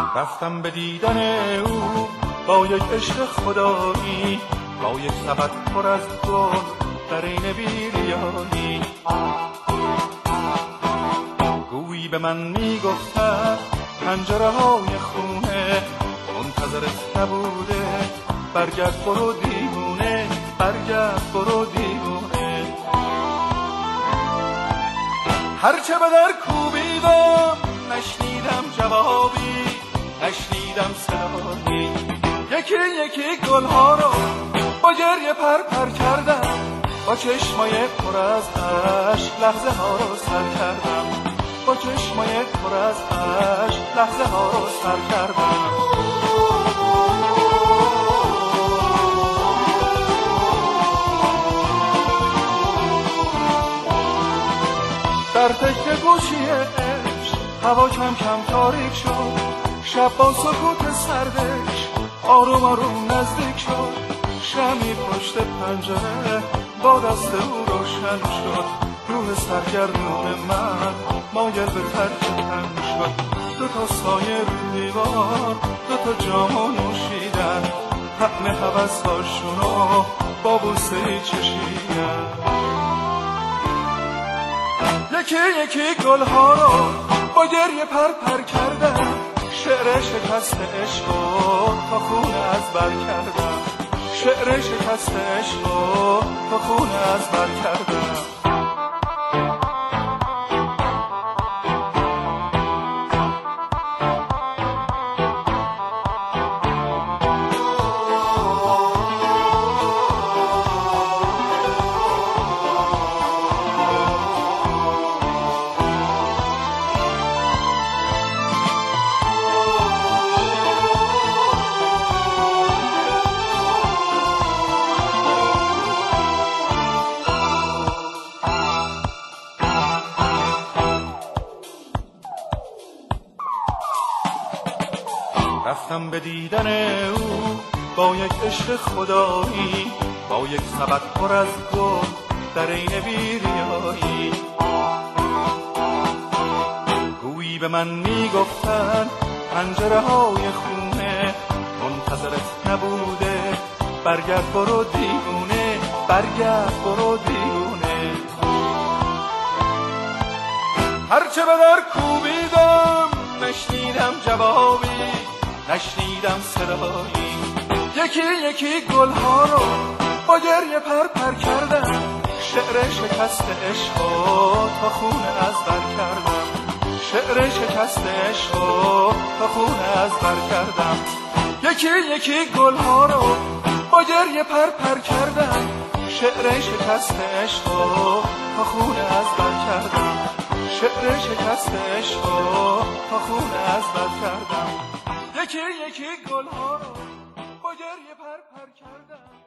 رفتم به دیدن او با یک عشق خدایی، با یک سبد پر از گل در این بیریایی. گویی به من میگفتن پنجره های خونه منتظرت نبوده، برگرد برو دیوونه، برگرد برو دیوونه. هرچه به در کوبیدم نشنیدم جوابی، نشنیدم صدایی. یکی یکی گلها رو با گریه پر کردم، با چشمای پر از اشک لحظه ها رو سر کردم، با چشمای پر از اشک لحظه ها رو سر کردم. در تکه گوشی عشق هوا کم کم تاریک شد، شب با سکوت سردش آروم آروم نزدیک شد. شمی پشت پنجره با دست او روشن شد، روح سرگردون من مایل به ترک تن شد. دو تا سایه رو دیوار، دو تا جامو نوشیدن، طعم هوس‌هاشونو با بوسه‌ای چشیدن. یکی یکی گلها رو با گریه پر کردم، شعر شکست عشقو تا خون از بر کردم، شعر شکست عشقو تا خون از بر کردم. رفتم به دیدن او با یک عشق خدایی، با یک سبد پر از گل در این بیریایی. گویی به من میگفتن پنجره های خونه منتظرت نبوده، برگرد برو دیوونه، برگرد برو دیوونه. هرچه به در کوبیدم نشنیدم جوابی، نشنیدم صدایی. یکی یکی گلها رو با گریه پر کردم، شعر شکست عشقو تا خون از بر کردم، شعر شکست عشقو تا خون از بر کردم. یکی یکی گلها رو با گریه پر کردم، شعر شکست عشقو تا خون از بر کردم، شعر شکست عشقو تا خون از بر کردم. یکی یکی گلها رو با گریه پر کردم.